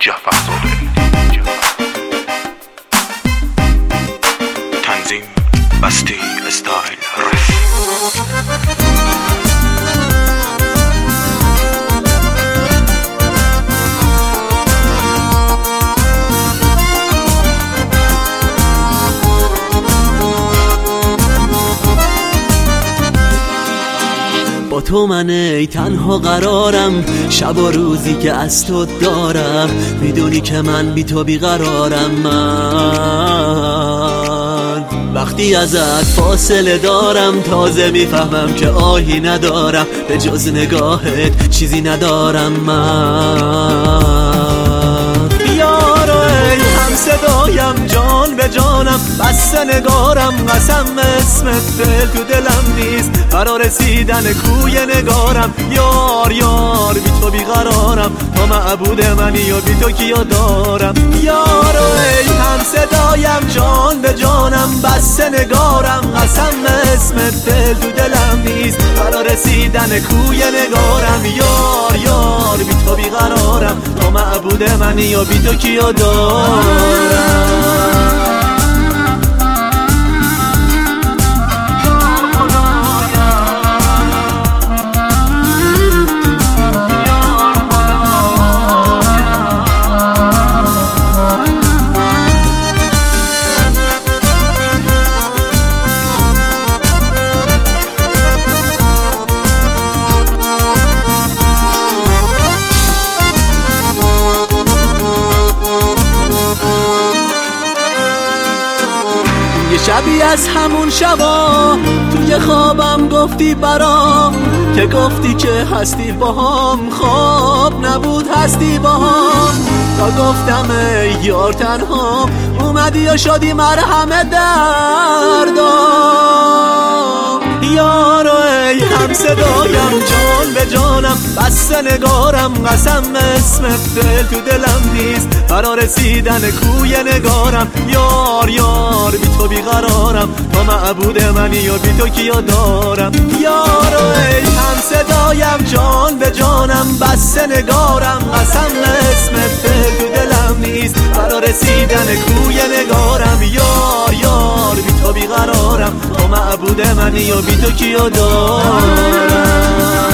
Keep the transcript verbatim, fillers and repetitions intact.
جعفر صابری. تنظیم بستی استایل رف. با تو من ای تنها قرارم، شب و روزی که از تو دارم، میدونی که من بی تو بیقرارم. من وقتی ازت فاصله دارم تازه میفهمم که آهی ندارم، به جز نگاهت چیزی ندارم. من یارو ای هم صدایم، جان به جانم، بسته نگارم، قسم اسمت دل تو دلم نیست، برا رسیدن کوی نگارم. یار یار بی تو بیقرارم، تو معبود منی و بی تو کیو دارم. یارو ای هم صدایم، جان به جانم، بسته نگارم، قسم اسمت دل تو دلم نیست، برا رسیدن کوی نگارم. یار یار بی تو بیقرارم، تو معبود منی و بی تو کیو دارم. یه شبی از همون شبا توی خوابم گفتی برام، که گفتی که هستی باهام، خواب نبود هستی باهام. تا گفتم ای یار تنها، اومدی و شدی مرهم دردام. یارو ای هم صدایم، جان به جانم، بسته نگارم، قسم اسمت دل تو دلم نیست، برا رسیدن کوی نگارم. یار یار بی تو بیقرارم، تو معبود منی و بی تو کیو دارم. یارو ای هم صدایم، جان به جانم، بسته نگارم، قسم اسمت دل تو دلم نیست، برا رسیدن کوی نگارم. یار یار بی تو بیقرارم، تو معبود منی و بی تو کیو دارم.